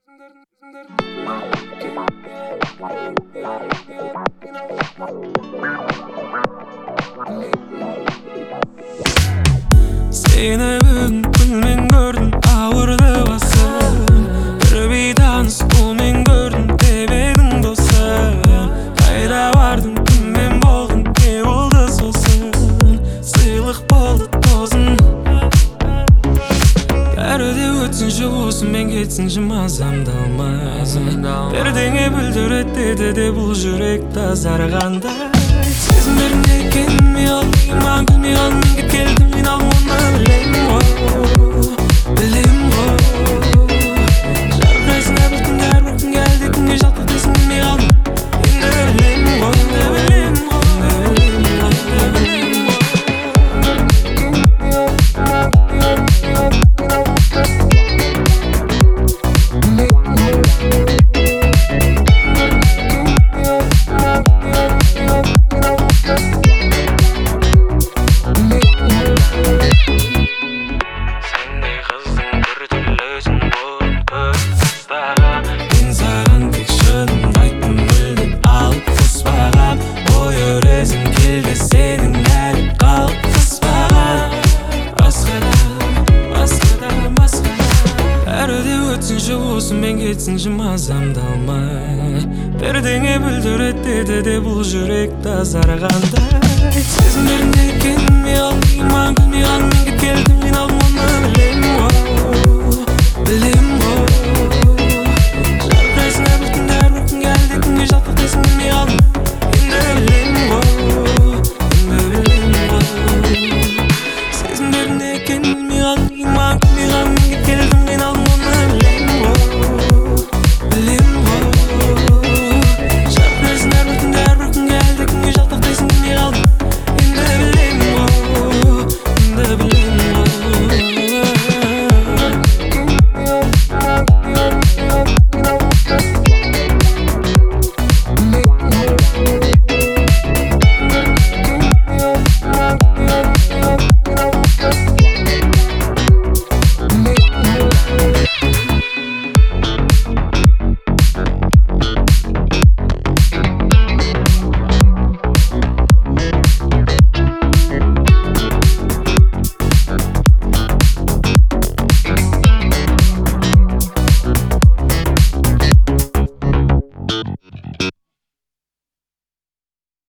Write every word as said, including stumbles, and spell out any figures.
Seni бүгін күнмен көрдім, ауырды басым. Бір бейтаныс қолмен көрдім, деп едің досым. Қайда бардың, кіммен болдың, не болды сосын? Сыйлық болды тозын. Бәрі де өтсінші осымен кетсінші, мазамды алмайсың. Бірдеңе бүлдірет деді де бұл жүрек тазарғандай. Сезімдерің екенін ұялмай күлмей қалмен кеткелдім, мен ал оны білем ғой, білем ғой. Жарқырайсың әр бір күн, әр бір күн әлде күнге жалқы дейсің, білмей қалдым. Енді білем ғой, білем ғой, білем ғой. Осымен кетсінші, мазамды алмай. Бірдеңе бүлдірет деді де бұл жүрек тазарғандай. Сезімдерің екенін ұялмай күлмей қалмен кеткелдім, мен ал оны білем ғой, білем